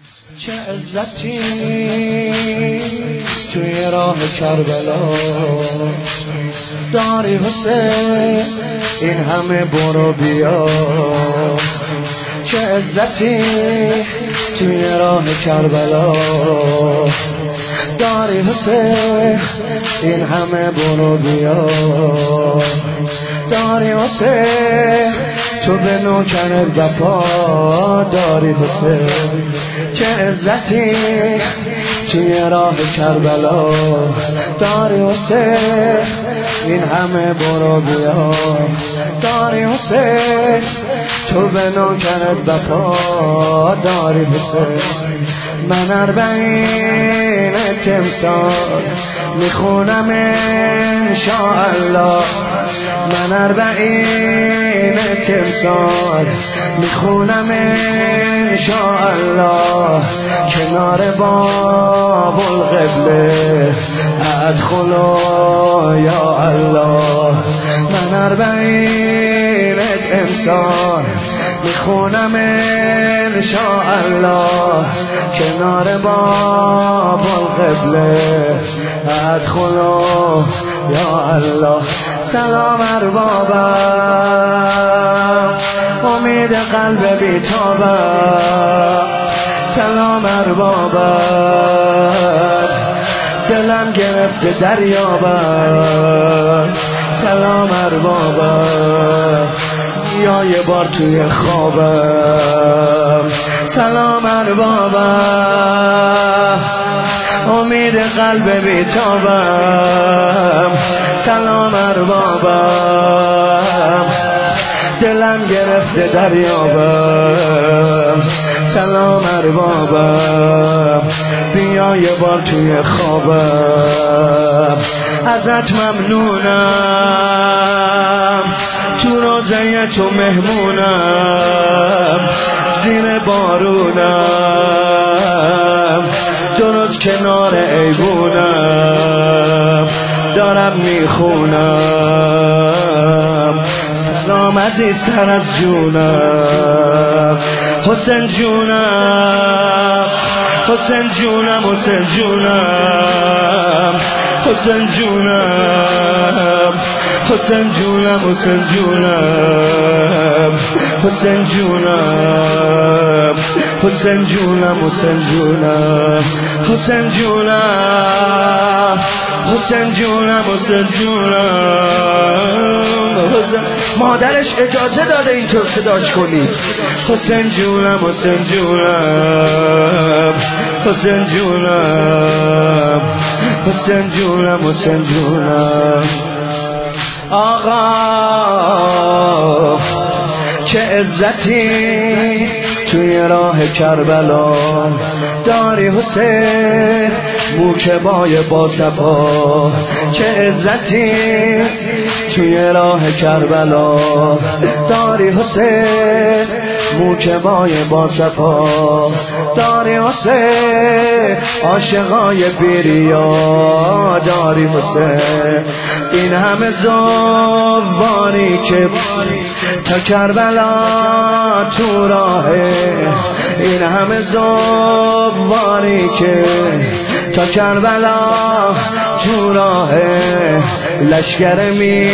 چه عزتی توی راه کربلا داری حسین، این همه برو بیا. چه عزتی توی راه کربلا داری حسین، این همه برو بیا. داری حسین، تو به نوکرت وفا داری حسین. چه عزتی توی راه کربلا داری حسین، این همه برو بیا. داری حسین، تو به نوکرت وفا داری حسین. من 40 تمثال میخونم انشاءالله، من 40 تمثال میخونم انشاءالله. کنار باب القبله ادخلوا یا الله. من 40 امسال میخونم انشاءالله، کنار باب القبله ادخلوا یا الله. سلام اربابم، امید قلب بیتابم. سلام اربابم، دلم گرفته دریابم. سلام اربابم، یا یه بار توی خوابم. سلام اربابم، امید قلب بیتابم. سلام اربابم، دلم گرفته دریابم. سلام اربابم، بیا یه بار توی خوابم. ازت ممنونم، تو روزه تو مهمونم. زیر بارونم، درست کنار ایوونم، دارم میخونم. سلام عزیزتر از جونم، حسین جونم، حسین جونم، حسین جونم، حسین جونم، حسین جونم، حسین جونم، حسین جونم، حسین جونم، حسین جونم، حسین جونم، حسین جونم، حسین جونم. مادرش اجازه داده اینطور صداش کنی. حسین جونم، حسین جونم، حسین جونم، حسین جونم، حسین جونم. آقا چه عزتی توی راه کربلا داری حسین، موکبای با صفا. چه عزتی توی راه کربلا داری حسین، موکبای با صفا داری حسین. عاشقای بیریا داری حسین، این همه زواری که تا کربلا تو راهه. این همه زواری که تا کربلا تو راهه. لشکر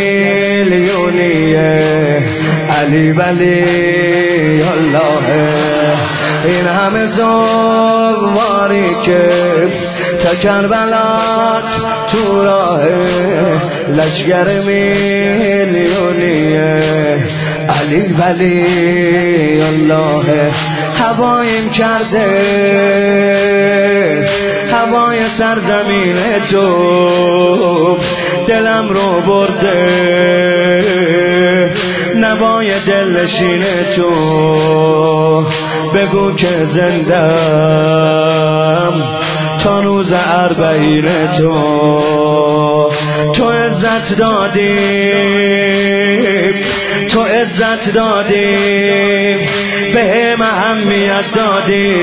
میلیونیه علی ولی الله. این همه زواری که تا کربلا تو راهه. لشکر میلیونیه علی ولی الله. هوایم کرده هوای سرزمین تو، دلم رو برده نوای دلنشین تو. بگو که زندم تا روز 40 تو. تو عزت دادی، تو عزت دادی، به هم اهمیت دادی،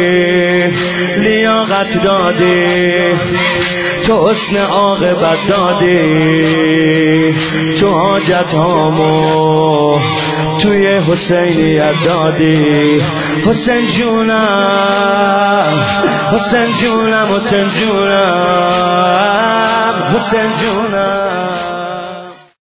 لیاقت دادی، تو حسن عاقبت دادی. تو حاجت هامو توی حسینیت دادی. حسین جونم، حسین جونم حسین جونم حسین جونم